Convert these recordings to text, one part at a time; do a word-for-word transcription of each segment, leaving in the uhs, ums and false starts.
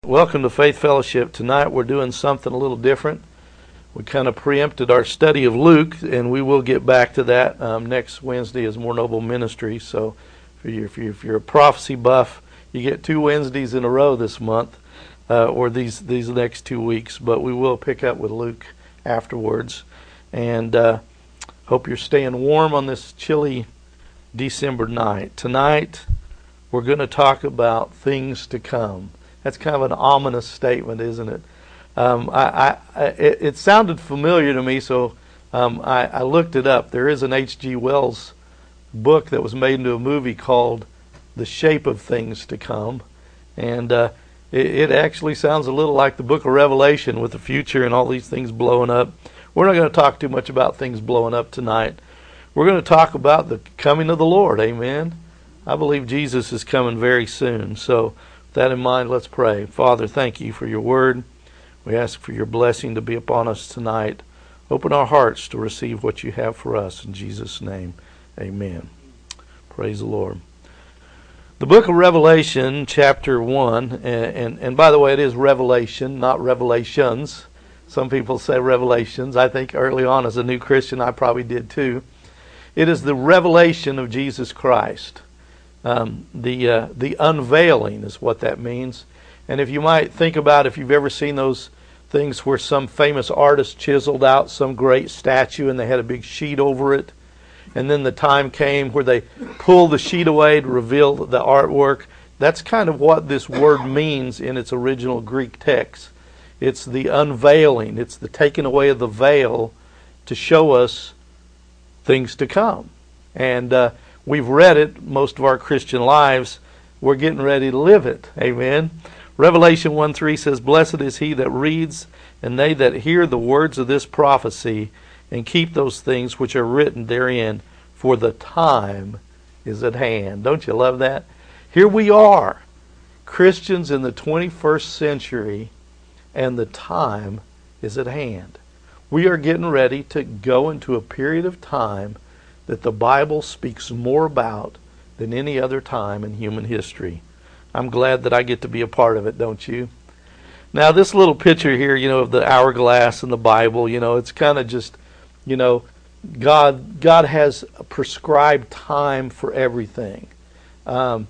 Welcome to Faith Fellowship. Tonight we're doing something a little different. We kind of preempted our study of Luke, and we will get back to that um, next Wednesday as More Noble Ministry. So if you're, if, you're, if you're a prophecy buff, you get two Wednesdays in a row this month, uh, or these, these next two weeks. But we will pick up with Luke afterwards. And uh, hope you're staying warm on this chilly December night. Tonight we're going to talk about things to come. That's kind of an ominous statement, isn't it? Um, I, I, it, it sounded familiar to me, so um, I, I looked it up. There is an H G Wells book that was made into a movie called The Shape of Things to Come, and uh, it, it actually sounds a little like the book of Revelation with the future and all these things blowing up. We're not going to talk too much about things blowing up tonight. We're going to talk about the coming of the Lord, amen? I believe Jesus is coming very soon, so with that in mind, let's pray. Father, thank you for your word. We ask for your blessing to be upon us tonight. Open our hearts to receive what you have for us. In Jesus' name, amen. Praise the Lord. The book of Revelation, chapter one, and, and, and by the way, it is Revelation, not Revelations. Some people say Revelations. I think early on as a new Christian, I probably did too. It is the revelation of Jesus Christ. Um, the uh, the unveiling is what that means. And if you might think about if you've ever seen those things where some famous artist chiseled out some great statue and they had a big sheet over it, and then the time came where they pulled the sheet away to reveal the artwork, that's kind of what this word means in its original Greek text. It's the unveiling. It's the taking away of the veil to show us things to come. And uh, we've read it most of our Christian lives. We're getting ready to live it. Amen. Revelation one three says, "Blessed is he that reads, and they that hear the words of this prophecy, and keep those things which are written therein, for the time is at hand." Don't you love that? Here we are, Christians in the twenty-first century, and the time is at hand. We are getting ready to go into a period of time that the Bible speaks more about than any other time in human history. I'm glad that I get to be a part of it, don't you? Now, this little picture here, you know, of the hourglass in the Bible, you know, it's kind of just, you know, God God has a prescribed time for everything. Um,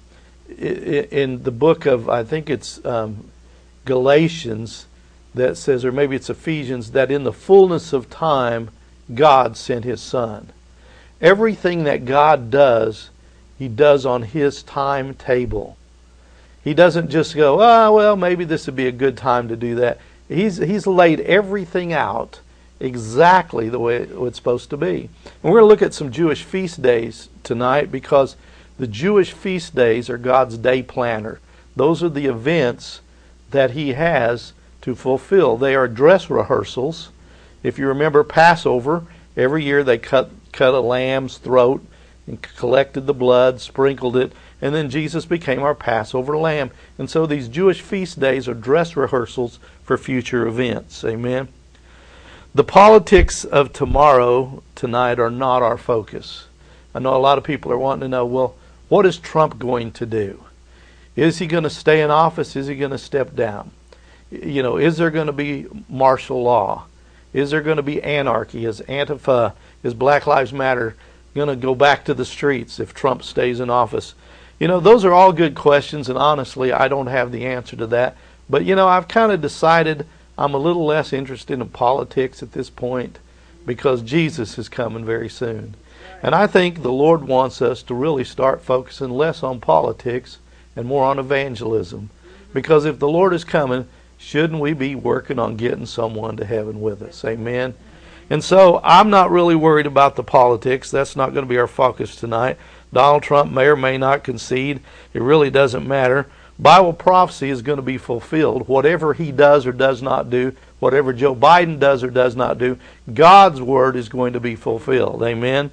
in the book of, I think it's um, Galatians, that says, or maybe it's Ephesians, that in the fullness of time, God sent His Son. Everything that God does, He does on His timetable. He doesn't just go, oh, well, maybe this would be a good time to do that. He's He's laid everything out exactly the way it's supposed to be. And we're going to look at some Jewish feast days tonight, because the Jewish feast days are God's day planner. Those are the events that He has to fulfill. They are dress rehearsals. If you remember Passover, every year they cut cut a lamb's throat and collected the blood, sprinkled it, and then Jesus became our Passover lamb. And so these Jewish feast days are dress rehearsals for future events. Amen. The politics of tomorrow, tonight, are not our focus. I know a lot of people are wanting to know, well, what is Trump going to do? Is he going to stay in office? Is he going to step down? You know, is there going to be martial law? Is there going to be anarchy? Is Antifa, is Black Lives Matter going to go back to the streets if Trump stays in office? You know, those are all good questions, and honestly, I don't have the answer to that. But, you know, I've kind of decided I'm a little less interested in politics at this point, because Jesus is coming very soon. And I think the Lord wants us to really start focusing less on politics and more on evangelism. Because if the Lord is coming, shouldn't we be working on getting someone to heaven with us? Amen. And so I'm not really worried about the politics. That's not going to be our focus tonight. Donald Trump may or may not concede. It really doesn't matter. Bible prophecy is going to be fulfilled. Whatever he does or does not do, whatever Joe Biden does or does not do, God's word is going to be fulfilled. Amen.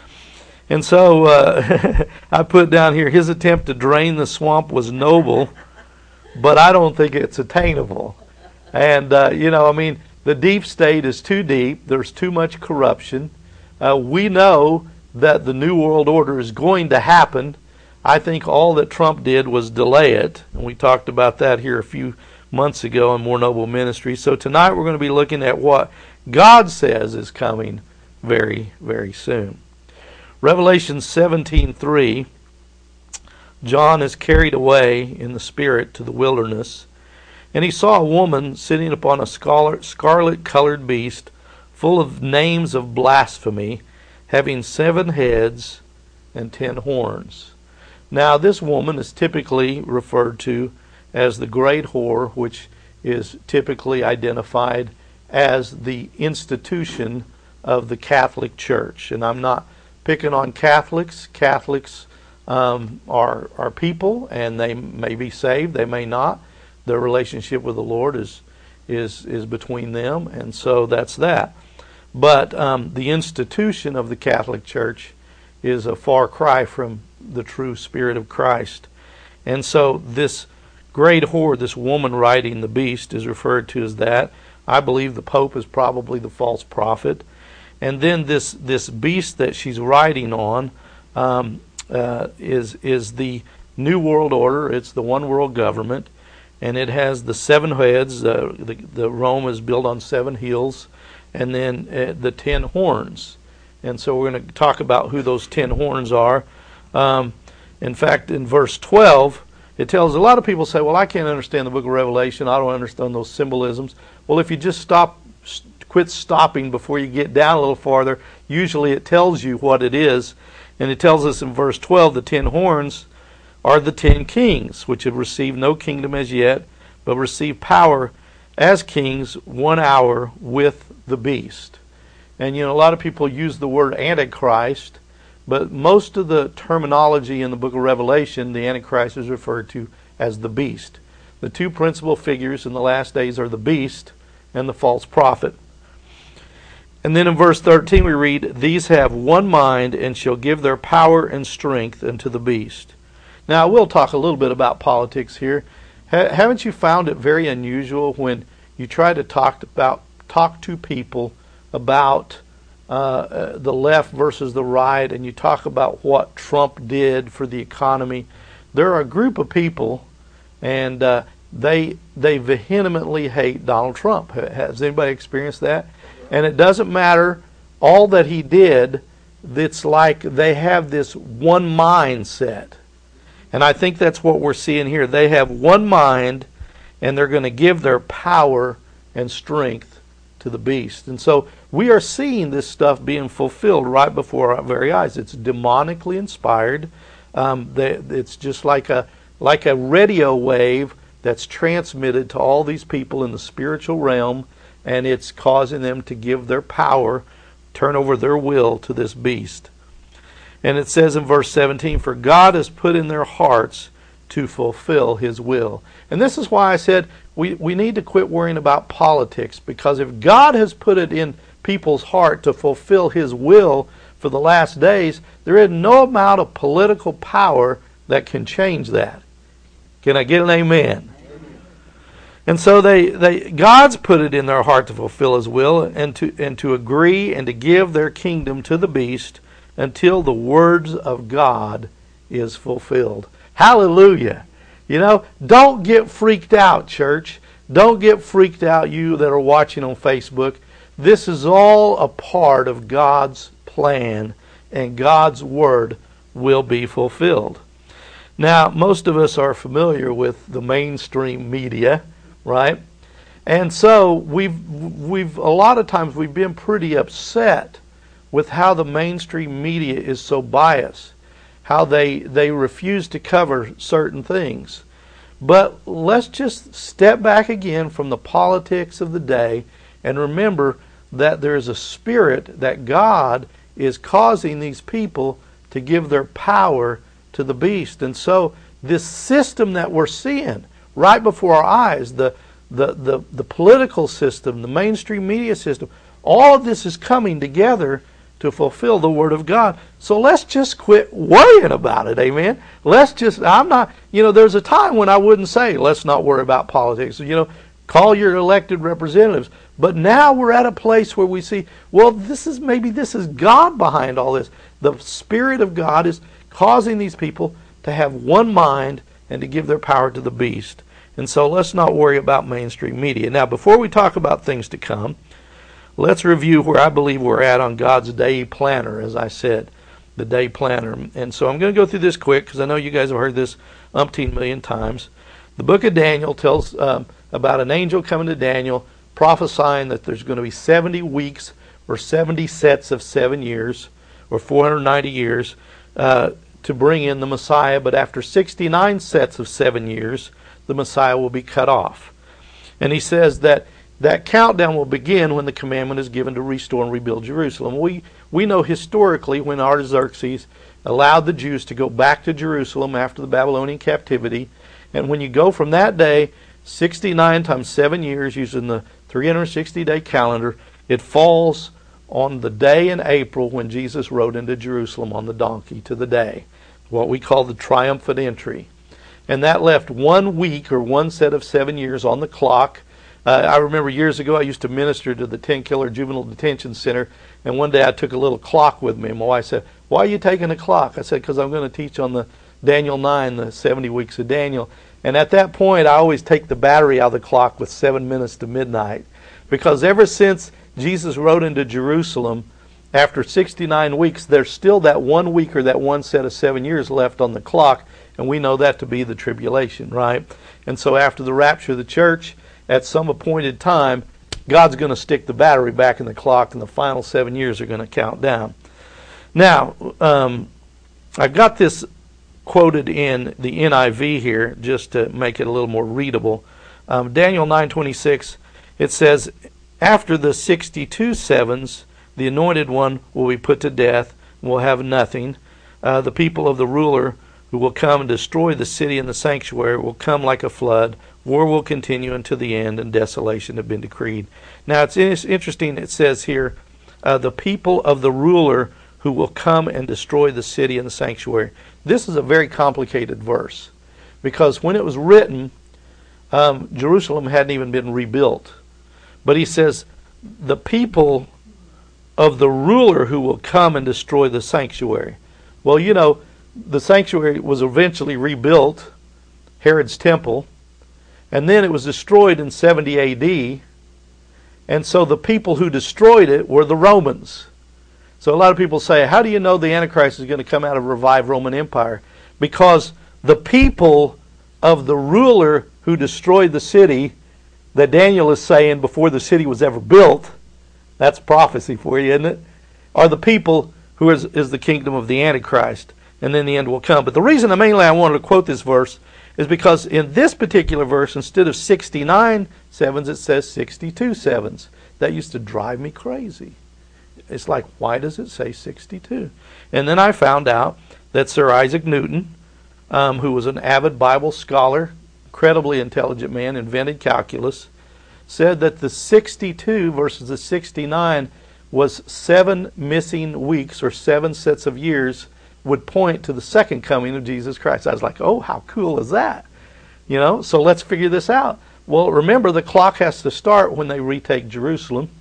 And so uh, I put down here, his attempt to drain the swamp was noble, but I don't think it's attainable. And, uh, you know, I mean, the deep state is too deep. There's too much corruption. Uh, we know that the New World Order is going to happen. I think all that Trump did was delay it. And we talked about that here a few months ago in More Noble Ministry. So tonight we're going to be looking at what God says is coming very, very soon. Revelation seventeen three, John is carried away in the Spirit to the wilderness, and he saw a woman sitting upon a scarlet-colored beast, full of names of blasphemy, having seven heads and ten horns. Now this woman is typically referred to as the great whore, which is typically identified as the institution of the Catholic Church. And I'm not picking on Catholics. Catholics um, are are people, and they may be saved, they may not. Their relationship with the Lord is is is between them, and so that's that. But um, the institution of the Catholic Church is a far cry from the true Spirit of Christ. And so this great whore, this woman riding the beast, is referred to as that. I believe the Pope is probably the false prophet. And then this this beast that she's riding on um, uh, is is the New World Order. It's the one world government, and it has the seven heads. Uh, the the Rome is built on seven hills, and then uh, the ten horns. And so we're going to talk about who those ten horns are. Um, in fact, in verse twelve, it tells, a lot of people say, well, I can't understand the book of Revelation. I don't understand those symbolisms. Well, if you just stop, quit stopping before you get down a little farther, usually it tells you what it is. And it tells us in verse twelve, the ten horns are the ten kings, which have received no kingdom as yet, but receive power as kings one hour with the beast. And, you know, a lot of people use the word Antichrist, but most of the terminology in the book of Revelation, the Antichrist is referred to as the beast. The two principal figures in the last days are the beast and the false prophet. And then in verse thirteen we read, these have one mind and shall give their power and strength unto the beast. Now, we'll talk a little bit about politics here. Ha- haven't you found it very unusual when you try to talk about talk to people about uh, uh, the left versus the right, and you talk about what Trump did for the economy? There are a group of people, and uh, they they vehemently hate Donald Trump. Has anybody experienced that? And it doesn't matter all that he did. It's like they have this one mindset. And I think that's what we're seeing here. They have one mind, and they're going to give their power and strength to the beast. And so we are seeing this stuff being fulfilled right before our very eyes. It's demonically inspired. Um, they, it's just like a like a radio wave that's transmitted to all these people in the spiritual realm, and it's causing them to give their power, turn over their will to this beast. And it says in verse seventeen, for God has put in their hearts to fulfill His will. And this is why I said we, we need to quit worrying about politics, because if God has put it in people's heart to fulfill His will for the last days, there is no amount of political power that can change that. Can I get an amen? And so they, they God's put it in their heart to fulfill His will and to and to agree and to give their kingdom to the beast until the words of God is fulfilled. Hallelujah. You know, don't get freaked out, church. Don't get freaked out, you that are watching on Facebook. This is all a part of God's plan, and God's word will be fulfilled. Now, most of us are familiar with the mainstream media, right? And so we've we've a lot of times we've been pretty upset with how the mainstream media is so biased, how they they refuse to cover certain things. But let's just step back again from the politics of the day and remember that there is a spirit that God is causing these people to give their power to the beast. And so this system that we're seeing right before our eyes, the the the, the political system, the mainstream media system, all of this is coming together to fulfill the Word of God. So let's just quit worrying about it, amen? Let's just, I'm not, you know, there's a time when I wouldn't say, let's not worry about politics. You know, call your elected representatives. But now we're at a place where we see, well, this is, maybe this is God behind all this. The Spirit of God is causing these people to have one mind and to give their power to the beast. And so let's not worry about mainstream media. Now, before we talk about things to come, let's review where I believe we're at on God's day planner, as I said, the day planner. And so I'm going to go through this quick because I know you guys have heard this umpteen million times. The book of Daniel tells um, about an angel coming to Daniel prophesying that there's going to be seventy weeks or seventy sets of seven years or four hundred ninety years uh, to bring in the Messiah. But after sixty-nine sets of seven years, the Messiah will be cut off. And he says that that countdown will begin when the commandment is given to restore and rebuild Jerusalem. We we know historically when Artaxerxes allowed the Jews to go back to Jerusalem after the Babylonian captivity, and when you go from that day, sixty-nine times seven years, using the three hundred sixty day calendar, it falls on the day in April when Jesus rode into Jerusalem on the donkey to the day, what we call the triumphant entry. And that left one week or one set of seven years on the clock. Uh, I remember years ago I used to minister to the ten-killer juvenile detention center, and one day I took a little clock with me. And my wife said, "Why are you taking a clock?" I said, "Because I'm going to teach on the Daniel nine, the seventy weeks of Daniel." And at that point, I always take the battery out of the clock with seven minutes to midnight. Because ever since Jesus rode into Jerusalem, after sixty-nine weeks, there's still that one week or that one set of seven years left on the clock, and we know that to be the tribulation, right? And so after the rapture of the church, at some appointed time, God's going to stick the battery back in the clock, and the final seven years are going to count down. Now, um, I've got this quoted in the N I V here just to make it a little more readable. Um, Daniel nine twenty-six, it says, "After the sixty-two sevens, the anointed one will be put to death and will have nothing. Uh, the people of the ruler who will come and destroy the city and the sanctuary will come like a flood. War will continue until the end, and desolation have been decreed." Now it's interesting, it says here, uh, the people of the ruler who will come and destroy the city and the sanctuary. This is a very complicated verse, because when it was written, um, Jerusalem hadn't even been rebuilt. But he says, the people of the ruler who will come and destroy the sanctuary. Well, you know, the sanctuary was eventually rebuilt, Herod's temple, and then it was destroyed in seventy A D, and so the people who destroyed it were the Romans. So a lot of people say, how do you know the Antichrist is going to come out of a revived Roman Empire? Because the people of the ruler who destroyed the city, that Daniel is saying before the city was ever built, that's prophecy for you, isn't it? Are the people who is, is the kingdom of the Antichrist, and then the end will come. But the reason mainly I wanted to quote this verse is because in this particular verse, instead of sixty-nine sevens, it says sixty-two sevens. That used to drive me crazy. It's like, why does it say sixty-two? And then I found out that Sir Isaac Newton, um, who was an avid Bible scholar, incredibly intelligent man, invented calculus, said that the sixty-two versus the sixty-nine was seven missing weeks or seven sets of years would point to the second coming of Jesus Christ. I was like, oh, how cool is that? You know, so let's figure this out. Well, remember, the clock has to start when they retake Jerusalem.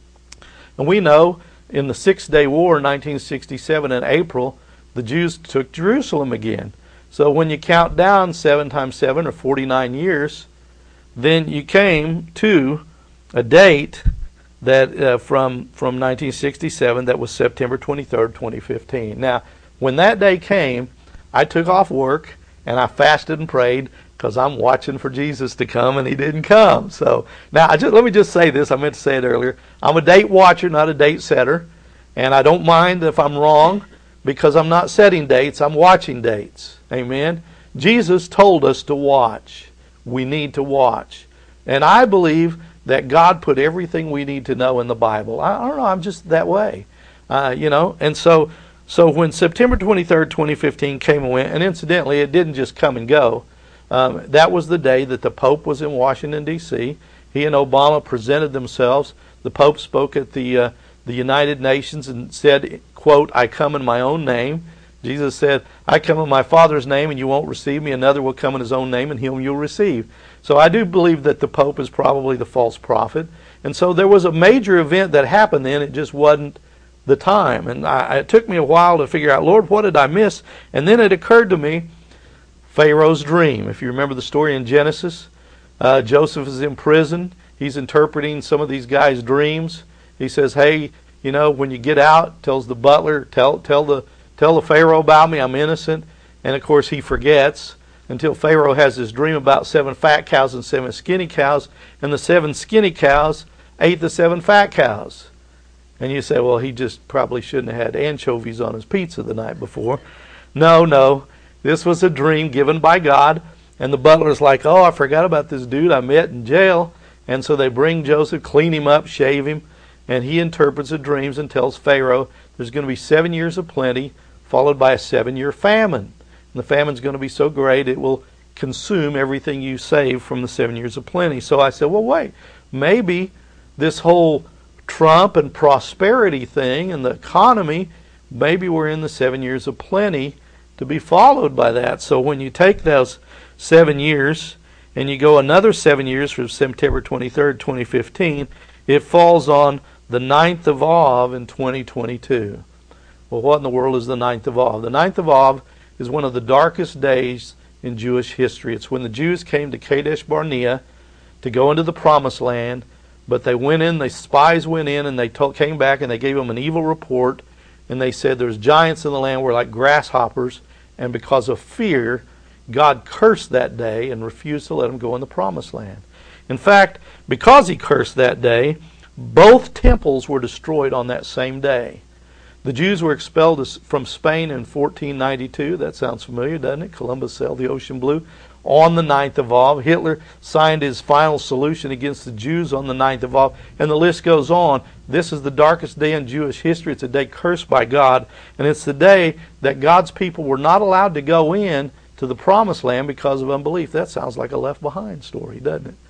And we know in the Six-Day War in nineteen sixty-seven in April, the Jews took Jerusalem again. So when you count down seven times seven, or forty-nine years, then you came to a date that uh, from from nineteen sixty-seven that was September twenty-third, twenty fifteen. Now, when that day came, I took off work and I fasted and prayed because I'm watching for Jesus to come, and he didn't come. So now, I just let me just say this. I meant to say it earlier. I'm a date watcher, not a date setter, and I don't mind if I'm wrong because I'm not setting dates. I'm watching dates. Amen. Jesus told us to watch. We need to watch, and I believe that God put everything we need to know in the Bible. I, I don't know. I'm just that way, uh, you know. And so, so when September twenty-third, twenty fifteen came and went, and incidentally, it didn't just come and go. Um, that was the day that the Pope was in Washington, D C He and Obama presented themselves. The Pope spoke at the uh, the United Nations and said, quote, "I come in my own name." Jesus said, "I come in my Father's name, and you won't receive me. Another will come in his own name, and him you'll receive." So I do believe that the Pope is probably the false prophet. And so there was a major event that happened then. It just wasn't the time. And I, it took me a while to figure out, Lord, what did I miss? And then it occurred to me, Pharaoh's dream. If you remember the story in Genesis, Uh, Joseph is in prison. He's interpreting some of these guys' dreams. He says, hey, you know, when you get out, tells the butler, tell tell the tell the Pharaoh about me, I'm innocent. And of course he forgets until Pharaoh has this dream about seven fat cows and seven skinny cows, and the seven skinny cows ate the seven fat cows. And you say, well, he just probably shouldn't have had anchovies on his pizza the night before. No, no. This was a dream given by God. And the butler's like, oh, I forgot about this dude I met in jail. And so they bring Joseph, clean him up, shave him, and he interprets the dreams and tells Pharaoh there's going to be seven years of plenty, followed by a seven-year famine. And the famine's going to be so great it will consume everything you save from the seven years of plenty. So I said, well, wait, maybe this whole Trump and prosperity thing and the economy, maybe we're in the seven years of plenty to be followed by that. So when you take those seven years and you go another seven years from September twenty-third, twenty fifteen, it falls on the ninth of Av in twenty twenty-two. Well, what in the world is the ninth of Av? The ninth of Av is one of the darkest days in Jewish history. It's when the Jews came to Kadesh Barnea to go into the Promised Land, but they went in, the spies went in, and they told, came back and they gave them an evil report, and they said there's giants in the land, we're like grasshoppers, and because of fear, God cursed that day and refused to let them go in the Promised Land. In fact, because he cursed that day, both temples were destroyed on that same day. The Jews were expelled from Spain in fourteen ninety-two. That sounds familiar, doesn't it? Columbus sailed the ocean blue. On the ninth of Av, Hitler signed his final solution against the Jews on the ninth of Av, and the list goes on. This is the darkest day in Jewish history. It's a day cursed by God, and it's the day that God's people were not allowed to go in to the Promised Land because of unbelief. That sounds like a Left Behind story, doesn't it?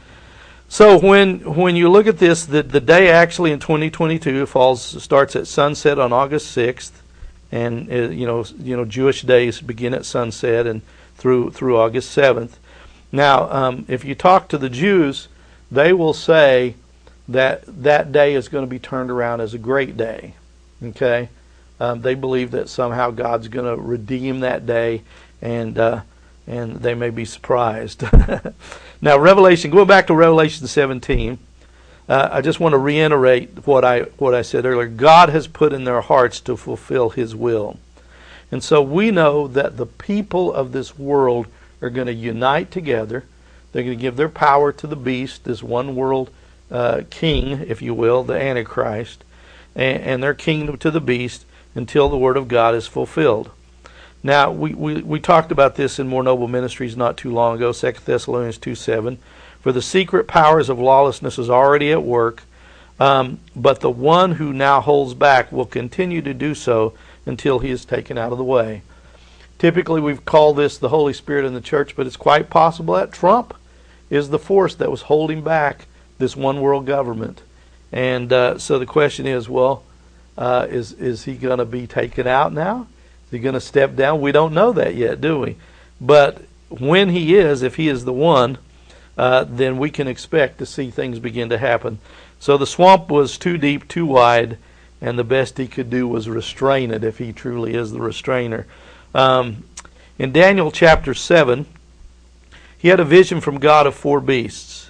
So when when you look at this, the, the day actually in twenty twenty-two falls starts at sunset on August sixth, and uh, you know you know Jewish days begin at sunset and through through August seventh. Now, um, if you talk to the Jews, they will say that that day is going to be turned around as a great day. Okay, um, they believe that somehow God's going to redeem that day, and uh, and they may be surprised. Now, Revelation, going back to Revelation seventeen, uh, I just want to reiterate what I what I said earlier. God has put in their hearts to fulfill His will. And so we know that the people of this world are going to unite together. They're going to give their power to the beast, this one world uh, king, if you will, the Antichrist, and, and their kingdom to the beast until the word of God is fulfilled. Now, we, we, we talked about this in More Noble Ministries not too long ago, Second Thessalonians two seven. For the secret powers of lawlessness is already at work, um, but the one who now holds back will continue to do so until he is taken out of the way. Typically, we've called this the Holy Spirit in the church, but it's quite possible that Trump is the force that was holding back this one world government. And uh, so the question is, well, uh, is, is he going to be taken out now? Is he going to step down? We don't know that yet, do we? But when he is, if he is the one, uh, then we can expect to see things begin to happen. So the swamp was too deep, too wide, and the best he could do was restrain it, if he truly is the restrainer. Um, in Daniel chapter seven, he had a vision from God of four beasts.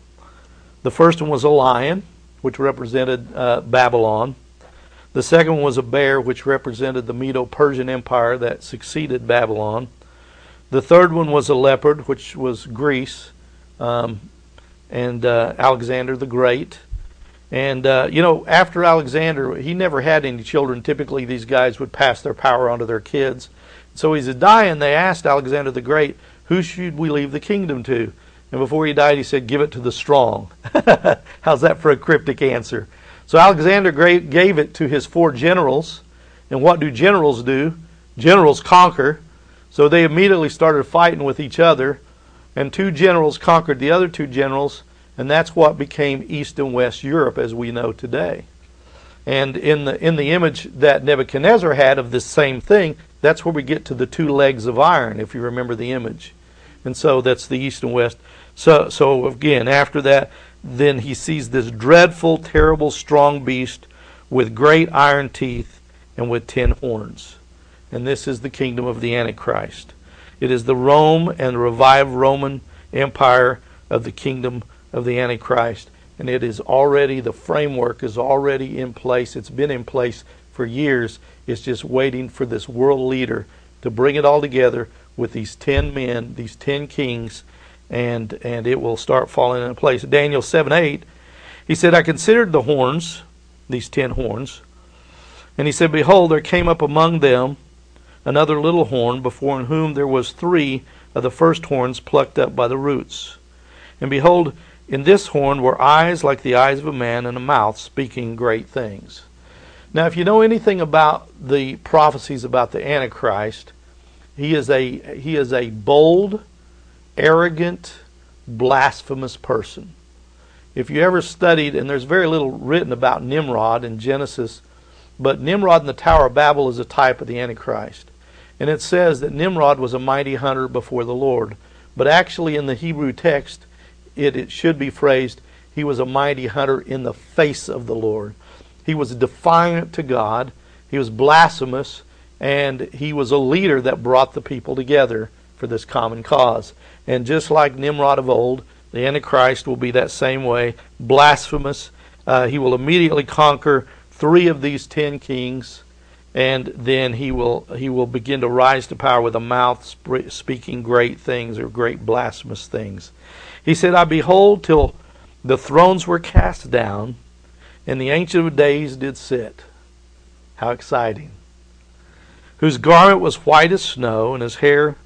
The first one was a lion, which represented uh, Babylon. The second one was a bear, which represented the Medo-Persian Empire that succeeded Babylon. The third one was a leopard, which was Greece, um, and uh, Alexander the Great. And, uh, you know, after Alexander, he never had any children. Typically, these guys would pass their power on to their kids. So he's dying. They asked Alexander the Great, who should we leave the kingdom to? And before he died, he said, give it to the strong. How's that for a cryptic answer? So Alexander gave it to his four generals. And what do generals do? Generals conquer. So they immediately started fighting with each other. And two generals conquered the other two generals. And that's what became East and West Europe as we know today. And in the in the image that Nebuchadnezzar had of this same thing, that's where we get to the two legs of iron, if you remember the image. And so that's the East and West. So so again, after that, then he sees this dreadful, terrible, strong beast with great iron teeth and with ten horns. And this is the kingdom of the Antichrist. It is the Rome and the revived Roman Empire Uh, of the kingdom of the Antichrist. And it is already, the framework is already in place. It's been in place for years. It's just waiting for this world leader to bring it all together with these ten men, these ten kings, and and it will start falling into place. Daniel seven eight, he said, I considered the horns, these ten horns, and he said, behold, there came up among them another little horn, before whom there was three of the first horns plucked up by the roots. And behold, in this horn were eyes like the eyes of a man, and a mouth speaking great things. Now, if you know anything about the prophecies about the Antichrist, he is a he is a bold, arrogant, blasphemous person. If you ever studied, and there's very little written about Nimrod in Genesis, but Nimrod in the Tower of Babel is a type of the Antichrist. And it says that Nimrod was a mighty hunter before the Lord. But actually in the Hebrew text, it, it should be phrased, he was a mighty hunter in the face of the Lord. He was defiant to God, he was blasphemous, and he was a leader that brought the people together for this common cause. And just like Nimrod of old, the Antichrist will be that same way, blasphemous. Uh, he will immediately conquer three of these ten kings, and then he will he will begin to rise to power with a mouth sp- speaking great things, or great blasphemous things. He said, I behold till the thrones were cast down, and the Ancient of Days did sit. How exciting. Whose garment was white as snow, and his hair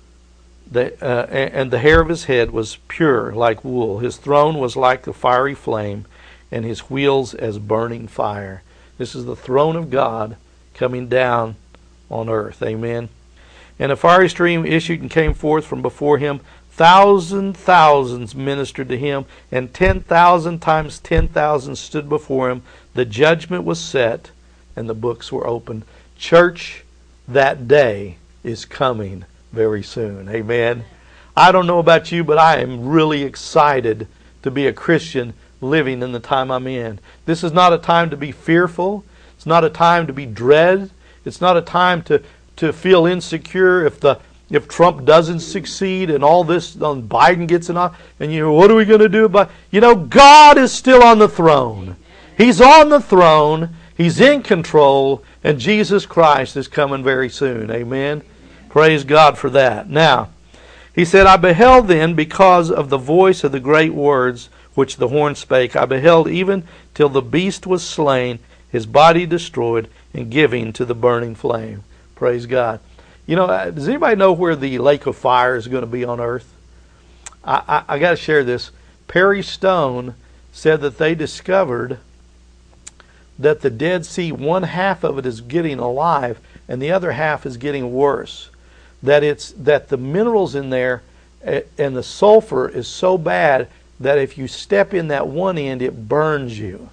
the, uh, and the hair of his head was pure like wool. His throne was like the fiery flame, and his wheels as burning fire. This is the throne of God coming down on earth. Amen. And a fiery stream issued and came forth from before him. Thousand thousands ministered to him, and ten thousand times ten thousand stood before him. The judgment was set, and the books were opened. Church, that day is coming very soon. Amen. I don't know about you, but I am really excited to be a Christian living in the time I'm in. This is not a time to be fearful. It's not a time to be dread. It's not a time to, to feel insecure if the if Trump doesn't succeed and all this, um, Biden gets it on, and you know, what are we going to do about it? You know, God is still on the throne. He's on the throne. He's in control, and Jesus Christ is coming very soon. Amen. Praise God for that. Now, he said, I beheld then, because of the voice of the great words which the horn spake, I beheld even till the beast was slain, his body destroyed, and given to the burning flame. Praise God. You know, does anybody know where the lake of fire is going to be on earth? I, I, I got to share this. Perry Stone said that they discovered that the Dead Sea, one half of it is getting alive, and the other half is getting worse. That it's that the minerals in there and the sulfur is so bad that if you step in that one end, it burns you.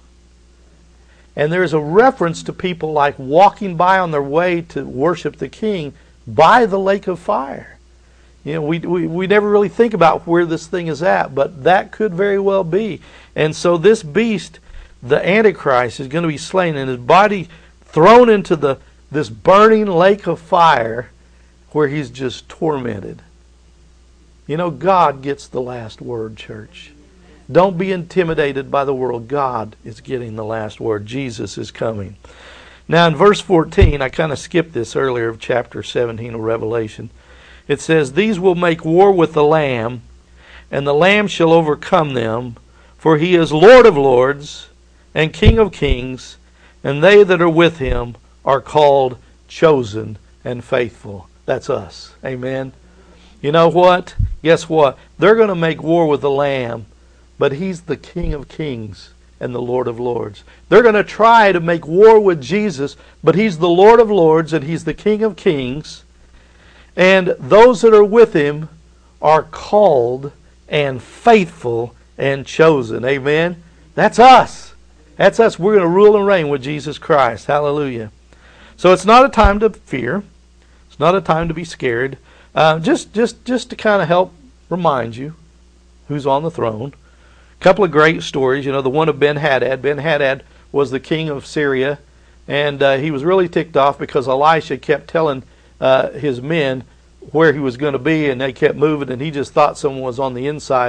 And there's a reference to people like walking by on their way to worship the King by the lake of fire. You know, we, we, we never really think about where this thing is at, but that could very well be. And so this beast, the Antichrist, is going to be slain and his body thrown into the this burning lake of fire where he's just tormented. You know, God gets the last word, church. Don't be intimidated by the world. God is getting the last word. Jesus is coming. Now in verse fourteen, I kind of skipped this earlier of chapter seventeen of Revelation. It says, these will make war with the Lamb, and the Lamb shall overcome them, for he is Lord of lords and King of kings, and they that are with him are called chosen and faithful. That's us. Amen. You know what? Guess what? They're going to make war with the Lamb, but he's the King of kings and the Lord of lords. They're going to try to make war with Jesus, but he's the Lord of lords and he's the King of kings. And those that are with him are called and faithful and chosen. Amen? That's us. That's us. We're going to rule and reign with Jesus Christ. Hallelujah. So it's not a time to fear. It's not a time to be scared. Uh, just, just, just to kind of help remind you who's on the throne. A couple of great stories. You know, the one of Ben-Hadad. Ben-Hadad was the king of Syria, and uh, he was really ticked off because Elisha kept telling uh, his men where he was going to be, and they kept moving, and he just thought someone was on the inside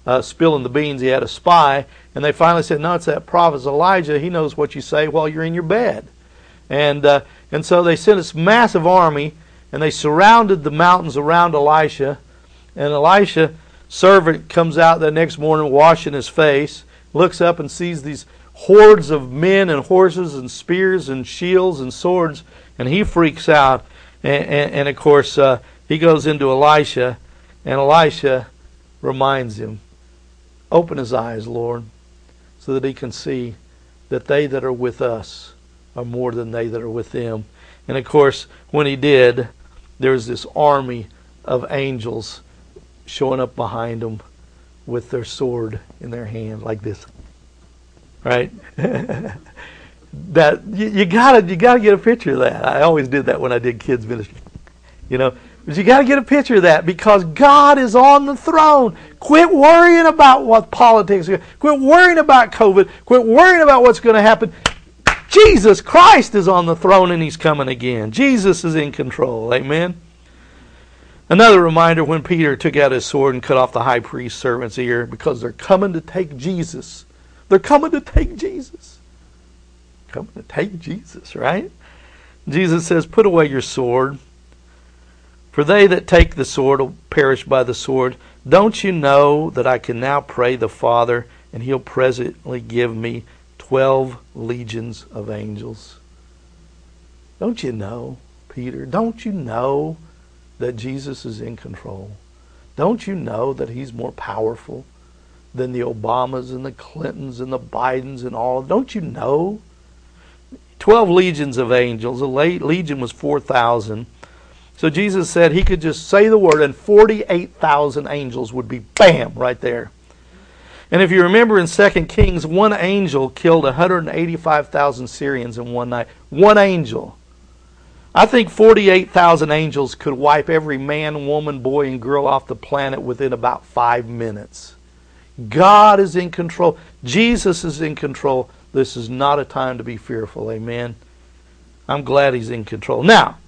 uh, spilling the beans. He had a spy. And they finally said, no, it's that prophet Elijah. He knows what you say while you're in your bed. And uh, and so they sent this massive army, and they surrounded the mountains around Elisha. And Elisha, servant, comes out the next morning washing his face, looks up and sees these hordes of men and horses and spears and shields and swords, and he freaks out. And, and, and of course, uh, he goes into Elisha, and Elisha reminds him, open his eyes, Lord, so that he can see that they that are with us are more than they that are with them. And of course, when he did, there was this army of angels showing up behind him with their sword in their hand like this. Right? that you, you gotta you gotta get a picture of that. I always did that when I did kids ministry. You know, but you gotta get a picture of that because God is on the throne. Quit worrying about what politics are. Quit worrying about COVID. Quit worrying about what's going to happen. Jesus Christ is on the throne and He's coming again. Jesus is in control. Amen. Another reminder when Peter took out his sword and cut off the high priest's servant's ear because they're coming to take Jesus. They're coming to take Jesus. Coming to take Jesus, right? Jesus says, put away your sword. For they that take the sword will perish by the sword. Don't you know that I can now pray the Father, and He'll presently give me twelve legions of angels? Don't you know, Peter? Don't you know that Jesus is in control? Don't you know that He's more powerful than the Obamas and the Clintons and the Bidens and all? Don't you know? Twelve legions of angels. A legion was four thousand. So Jesus said He could just say the word and forty-eight thousand angels would be bam right there. And if you remember in Second Kings, one angel killed one hundred eighty-five thousand Syrians in one night. One angel. I think forty-eight thousand angels could wipe every man, woman, boy, and girl off the planet within about five minutes. God is in control. Jesus is in control. This is not a time to be fearful. Amen. I'm glad He's in control. Now,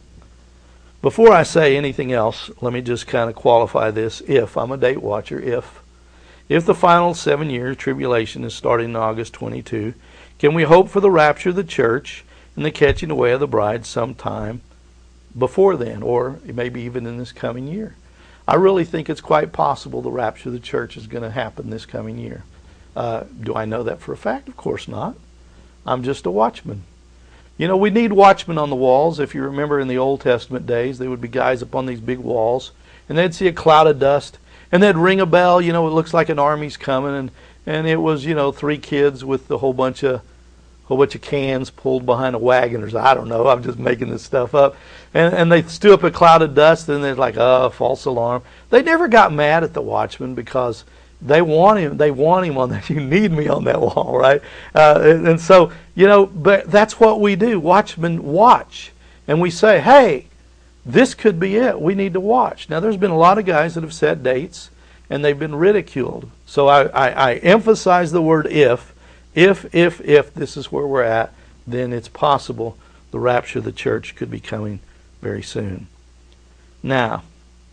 before I say anything else, let me just kind of qualify this. If, I'm a date watcher, if, if the final seven year tribulation is starting in August twenty-two, can we hope for the rapture of the church and the catching away of the bride sometime before then, or maybe even in this coming year? I really think it's quite possible the rapture of the church is going to happen this coming year. Uh, do I know that for a fact? Of course not. I'm just a watchman. You know, we need watchmen on the walls. If you remember in the Old Testament days, there would be guys up on these big walls, and they'd see a cloud of dust, and they'd ring a bell. You know, it looks like an army's coming, and, and it was, you know, three kids with a whole bunch of whole bunch of cans pulled behind a wagon, or I don't know. I'm just making this stuff up. And and they stood up a cloud of dust, and they're like, oh, false alarm. They never got mad at the watchman because they want him. They want him on that. You need me on that wall, right? Uh, and, and so, you know, but that's what we do. Watchmen watch, and we say, hey, this could be it. We need to watch. Now, there's been a lot of guys that have set dates, and they've been ridiculed. So I, I, I emphasize the word if. If, if, if this is where we're at, then it's possible the rapture of the church could be coming very soon. Now,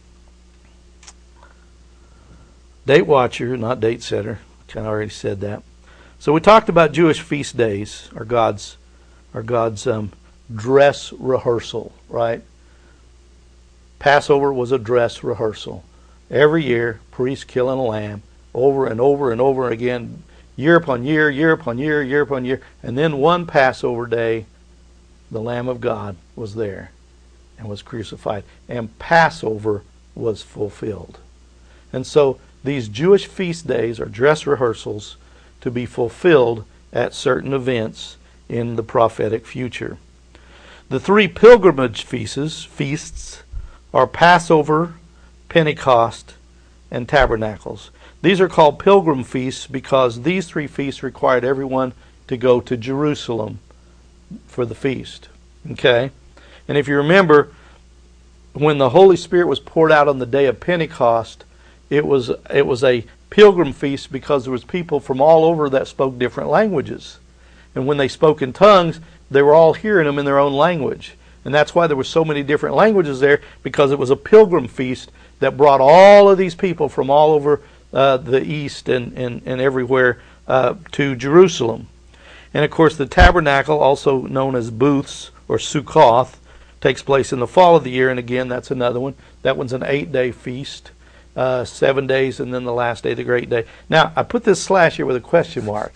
date watcher, not date setter. Kind of already said that. So we talked about Jewish feast days, or God's, or God's um, dress rehearsal, right? Passover was a dress rehearsal. Every year, priests killing a lamb over and over and over again, year upon year, year upon year, year upon year. And then one Passover day, the Lamb of God was there and was crucified. And Passover was fulfilled. And so these Jewish feast days are dress rehearsals to be fulfilled at certain events in the prophetic future. The three pilgrimage feasts, feasts are Passover, Pentecost, and Tabernacles. These are called pilgrim feasts because these three feasts required everyone to go to Jerusalem for the feast. Okay? And if you remember, when the Holy Spirit was poured out on the day of Pentecost, it was it was a pilgrim feast because there was people from all over that spoke different languages. And when they spoke in tongues, they were all hearing them in their own language. And that's why there were so many different languages there, because it was a pilgrim feast that brought all of these people from all over uh, the east and, and, and everywhere uh, to Jerusalem. And of course the tabernacle, also known as booths or Sukkoth, takes place in the fall of the year, and again that's another one. That one's an eight-day feast, uh, seven days, and then the last day, the great day. Now I put this slash here with a question mark.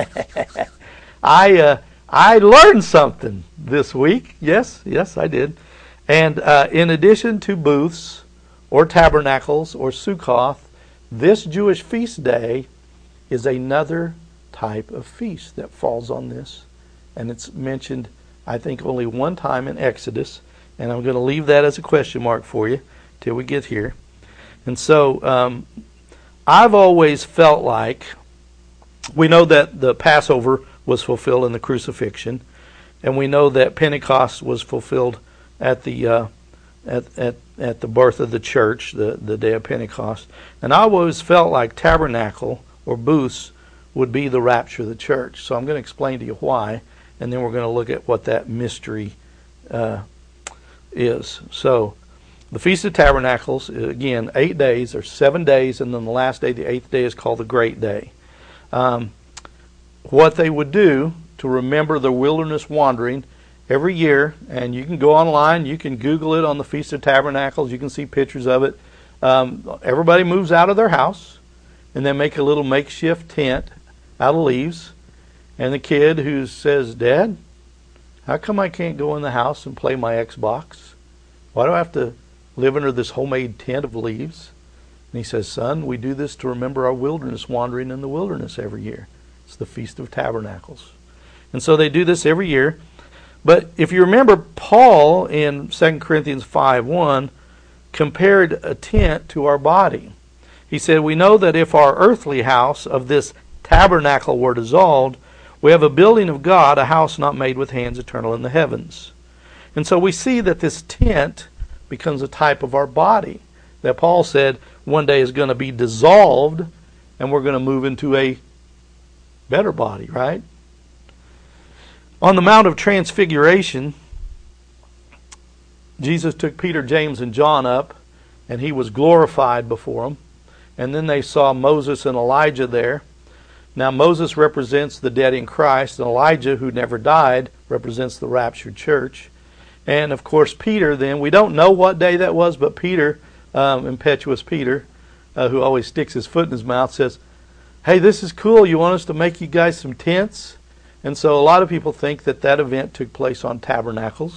I uh, I learned something this week. Yes, yes, I did. And uh, in addition to booths or tabernacles or Sukkoth, this Jewish feast day is another type of feast that falls on this, and it's mentioned, I think, only one time in Exodus, and I'm going to leave that as a question mark for you till we get here. And so um, I've always felt like, we know that the Passover was fulfilled in the crucifixion, and we know that Pentecost was fulfilled at the uh, at at at the birth of the church, the the day of Pentecost. And I always felt like tabernacle or booths would be the rapture of the church. So I'm going to explain to you why, and then we're going to look at what that mystery uh, is. So the Feast of Tabernacles, again, eight days or seven days, and then the last day, the eighth day, is called the Great Day. Um, what they would do to remember the wilderness wandering every year, and you can go online, you can Google it on the Feast of Tabernacles, you can see pictures of it. Um, everybody moves out of their house, and they make a little makeshift tent out of leaves. And the kid who says, "Dad, how come I can't go in the house and play my Xbox? Why do I have to live under this homemade tent of leaves?" And he says, "Son, we do this to remember our wilderness wandering in the wilderness every year. It's the Feast of Tabernacles." And so they do this every year. But if you remember, Paul in Second Corinthians five one compared a tent to our body. He said, "We know that if our earthly house of this tabernacle were dissolved, we have a building of God, a house not made with hands, eternal in the heavens." And so we see that this tent becomes a type of our body, that Paul said one day is going to be dissolved, and we're going to move into a better body, right? On the Mount of Transfiguration, Jesus took Peter, James, and John up, and he was glorified before them. And then they saw Moses and Elijah there. Now Moses represents the dead in Christ, and Elijah, who never died, represents the raptured church. And of course Peter then, we don't know what day that was, but Peter, um, impetuous Peter, uh, who always sticks his foot in his mouth, says, "Hey, this is cool. You want us to make you guys some tents?" And so a lot of people think that that event took place on Tabernacles.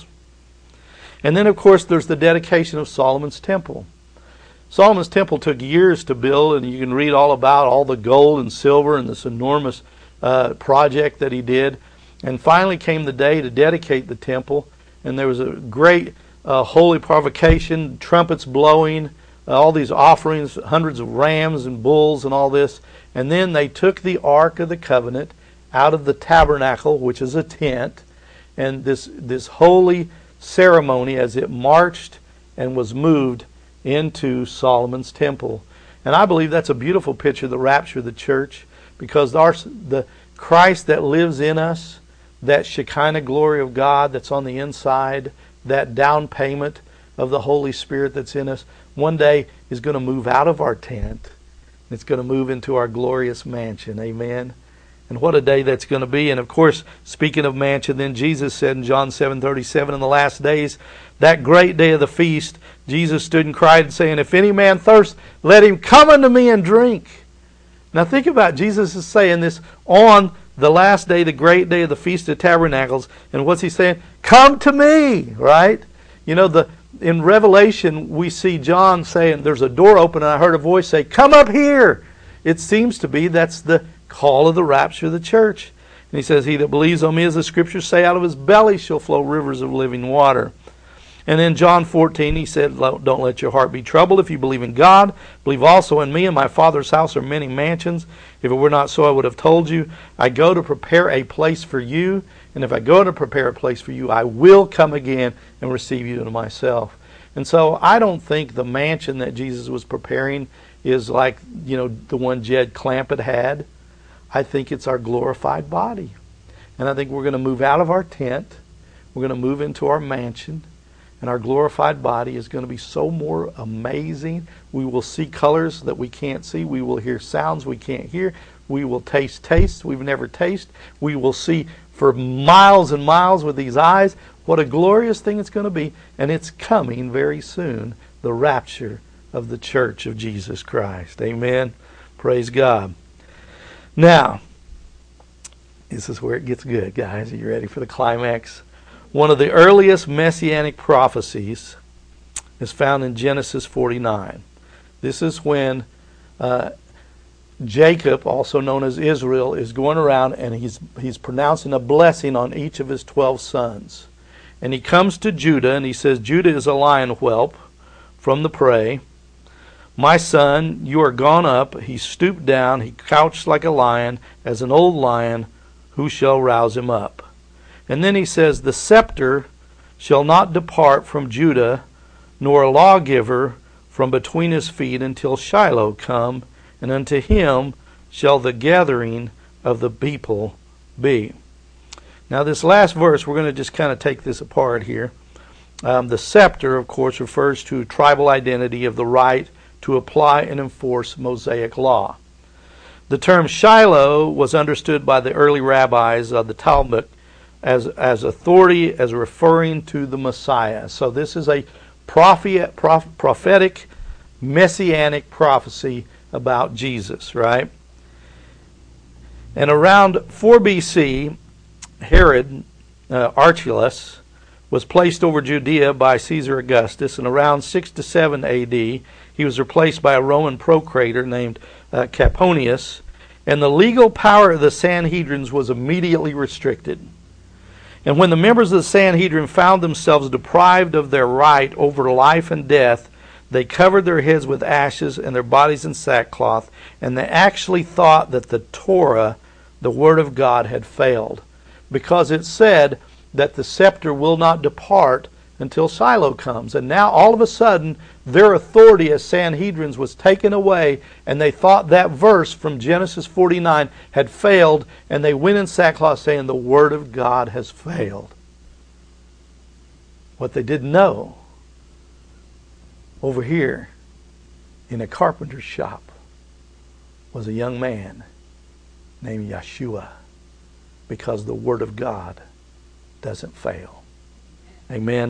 And then of course there's the dedication of Solomon's temple. Solomon's temple took years to build, and you can read all about all the gold and silver and this enormous uh, project that he did. And finally came the day to dedicate the temple, and there was a great uh, holy provocation, trumpets blowing, uh, all these offerings, hundreds of rams and bulls and all this. And then they took the Ark of the Covenant out of the tabernacle, which is a tent, and this this holy ceremony as it marched and was moved into Solomon's temple. And I believe that's a beautiful picture of the rapture of the church, because our, the Christ that lives in us, that Shekinah glory of God that's on the inside, that down payment of the Holy Spirit that's in us, one day is going to move out of our tent. It's going to move into our glorious mansion. Amen. And what a day that's going to be. And of course, speaking of mansion, then Jesus said in John seven thirty-seven, in the last days, that great day of the feast, Jesus stood and cried, saying, "If any man thirst, let him come unto me and drink." Now think about, Jesus is saying this on the last day, the great day of the Feast of Tabernacles. And what's he saying? Come to me, right? You know, the in Revelation, we see John saying, there's a door open, and I heard a voice say, "Come up here." It seems to be that's the call of the rapture of the church. And he says, "He that believes on me, as the scriptures say, out of his belly shall flow rivers of living water." And then John fourteen, he said, "Don't let your heart be troubled. If you believe in God, believe also in me. In my Father's house are many mansions. If it were not so, I would have told you. I go to prepare a place for you. And if I go to prepare a place for you, I will come again and receive you to myself." And so I don't think the mansion that Jesus was preparing is like, you know, the one Jed Clampett had. I think it's our glorified body. And I think we're going to move out of our tent. We're going to move into our mansion. And our glorified body is going to be so more amazing. We will see colors that we can't see. We will hear sounds we can't hear. We will taste tastes we've never tasted. We will see for miles and miles with these eyes. What a glorious thing it's going to be. And it's coming very soon, the rapture of the church of Jesus Christ. Amen. Praise God. Now, this is where it gets good, guys. Are you ready for the climax? One of the earliest messianic prophecies is found in Genesis forty-nine. This is when uh, Jacob, also known as Israel, is going around and he's he's pronouncing a blessing on each of his twelve sons. And he comes to Judah and he says, Judah is a lion whelp from the prey. My son, you are gone up. He stooped down. He couched like a lion, as an old lion. Who shall rouse him up? And then he says, the scepter shall not depart from Judah, nor a lawgiver from between his feet, until Shiloh come, and unto him shall the gathering of the people be. Now this last verse, we're going to just kind of take this apart here. Um, the scepter, of course, refers to tribal identity of the right to apply and enforce Mosaic law. The term Shiloh was understood by the early rabbis of the Talmud as, as authority, as referring to the Messiah. So this is a prophet, prophetic, messianic prophecy about Jesus, right? And around four B C, Herod uh, Archelaus was placed over Judea by Caesar Augustus, and around six to seven A D, he was replaced by a Roman procurator named uh, Caponius, and the legal power of the Sanhedrins was immediately restricted. And when the members of the Sanhedrin found themselves deprived of their right over life and death, they covered their heads with ashes and their bodies in sackcloth, and they actually thought that the Torah, the Word of God, had failed, because it said that the scepter will not depart until Shiloh comes. And now all of a sudden their authority as Sanhedrins was taken away, and they thought that verse from Genesis forty-nine had failed, and they went in sackcloth saying the Word of God has failed. What they didn't know, over here in a carpenter's shop was a young man named Yeshua, because the Word of God doesn't fail. Amen.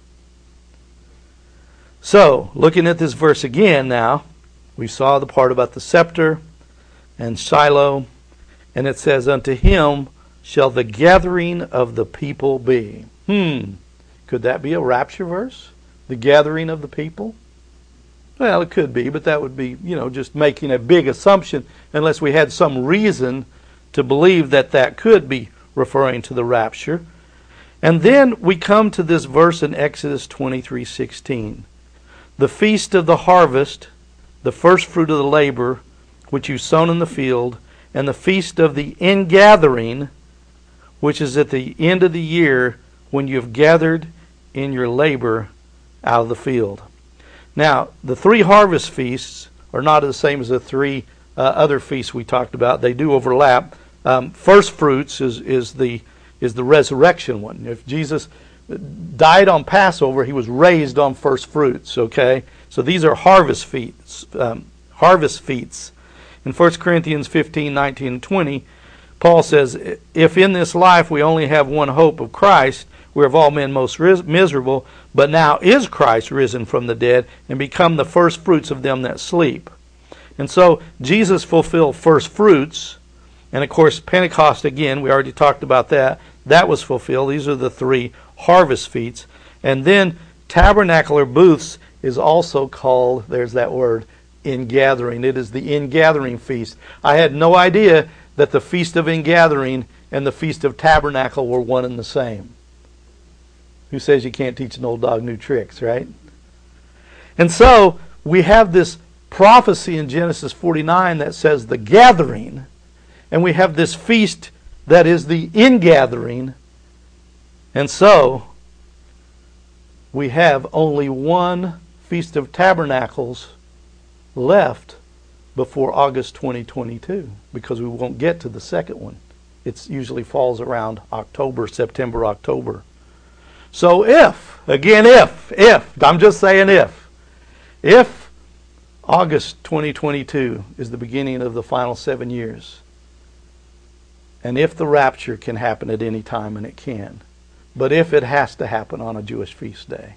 So, looking at this verse again now, we saw the part about the scepter and Shiloh, and it says, unto him shall the gathering of the people be. Hmm. Could that be a rapture verse? The gathering of the people? Well, it could be, but that would be, you know, just making a big assumption, unless we had some reason to believe that that could be referring to the rapture. And then we come to this verse in Exodus twenty-three sixteen. The feast of the harvest, the first fruit of the labor, which you sown in the field, and the feast of the ingathering, which is at the end of the year, when you have gathered in your labor out of the field. Now, the three harvest feasts are not the same as the three uh, other feasts we talked about. They do overlap. Um, first fruits is, is the is the resurrection one. If Jesus died on Passover, he was raised on first fruits. Okay, so these are harvest feasts. Um, harvest feasts. In First Corinthians fifteen, nineteen, and twenty, Paul says, if in this life we only have one hope of Christ, we are of all men most ris- miserable, but now is Christ risen from the dead and become the first fruits of them that sleep. And so Jesus fulfilled first fruits, and of course Pentecost again, we already talked about that. That was fulfilled. These are the three harvest feasts. And then tabernacle or booths is also called, there's that word, ingathering. It is the ingathering feast. I had no idea that the Feast of Ingathering and the Feast of Tabernacle were one and the same. Who says you can't teach an old dog new tricks, right? And so we have this prophecy in Genesis forty-nine that says the gathering, and we have this feast that is the ingathering. And so we have only one Feast of Tabernacles left before August twenty twenty-two, because we won't get to the second one. It usually falls around October, September, October. So if, again if, if, I'm just saying if, if August twenty twenty-two is the beginning of the final seven years, and if the rapture can happen at any time, and it can, but if it has to happen on a Jewish feast day,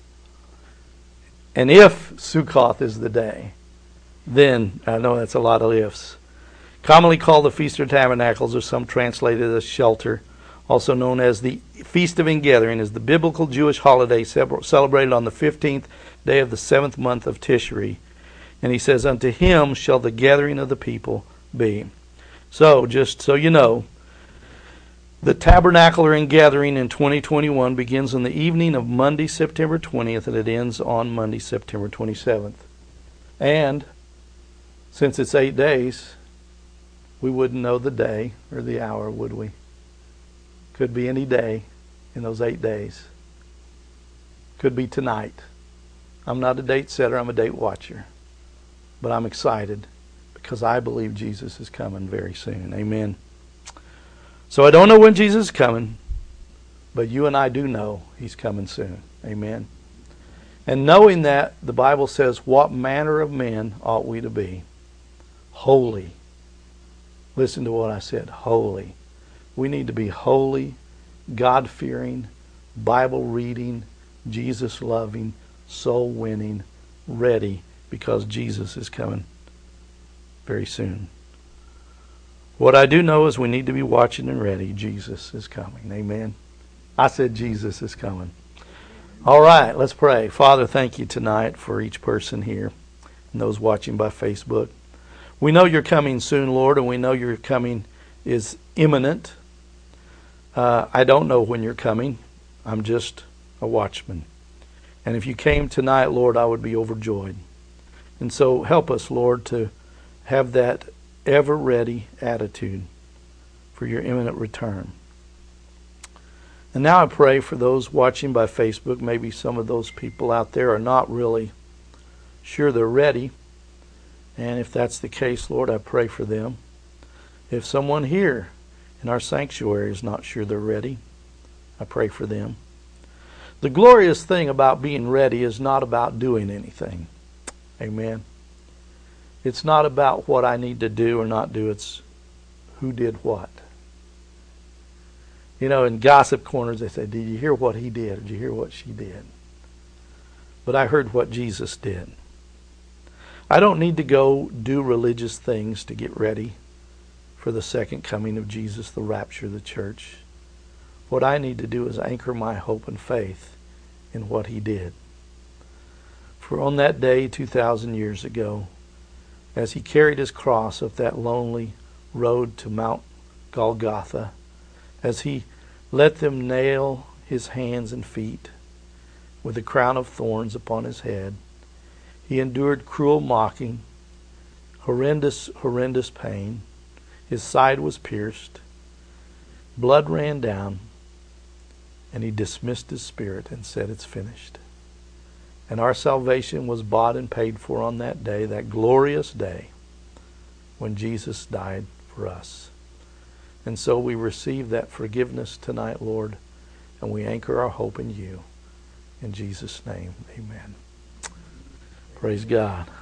and if Sukkoth is the day, then, I know that's a lot of ifs, commonly called the Feast of Tabernacles, or some translated as shelter, also known as the Feast of Ingathering, is the biblical Jewish holiday celebrated on the fifteenth day of the seventh month of Tishri. And he says, unto him shall the gathering of the people be. So, just so you know, the tabernacle or ingathering in twenty twenty-one begins on the evening of Monday, September twentieth, and it ends on Monday, September twenty-seventh. And since it's eight days, we wouldn't know the day or the hour, would we? Could be any day in those eight days. Could be tonight. I'm not a date setter, I'm a date watcher. But I'm excited because I believe Jesus is coming very soon. Amen. So I don't know when Jesus is coming, but you and I do know he's coming soon. Amen. And knowing that, the Bible says, what manner of men ought we to be? Holy. Listen to what I said, holy. We need to be holy, God-fearing, Bible-reading, Jesus-loving, soul-winning, ready, because Jesus is coming very soon. What I do know is we need to be watching and ready. Jesus is coming. Amen. I said Jesus is coming. All right, let's pray. Father, thank you tonight for each person here and those watching by Facebook. We know you're coming soon, Lord, and we know your coming is imminent. Uh, I don't know when you're coming. I'm just a watchman. And if you came tonight, Lord, I would be overjoyed. And so help us, Lord, to have that ever-ready attitude for your imminent return. And now I pray for those watching by Facebook. Maybe some of those people out there are not really sure they're ready. And if that's the case, Lord, I pray for them. If someone here in our sanctuary is not sure they're ready, I pray for them. The glorious thing about being ready is not about doing anything. Amen. It's not about what I need to do or not do. It's who did what. You know, in gossip corners, they say, did you hear what he did? Or did you hear what she did? But I heard what Jesus did. I don't need to go do religious things to get ready for the second coming of Jesus, the rapture of the church. What I need to do is anchor my hope and faith in what he did. For on that day, two thousand years ago, as he carried his cross up that lonely road to Mount Golgotha, as he let them nail his hands and feet with a crown of thorns upon his head, he endured cruel mocking, horrendous, horrendous pain. His side was pierced, blood ran down, and he dismissed his spirit and said, it's finished. And our salvation was bought and paid for on that day, that glorious day when Jesus died for us. And so we receive that forgiveness tonight, Lord, and we anchor our hope in you. In Jesus' name, amen. Praise God.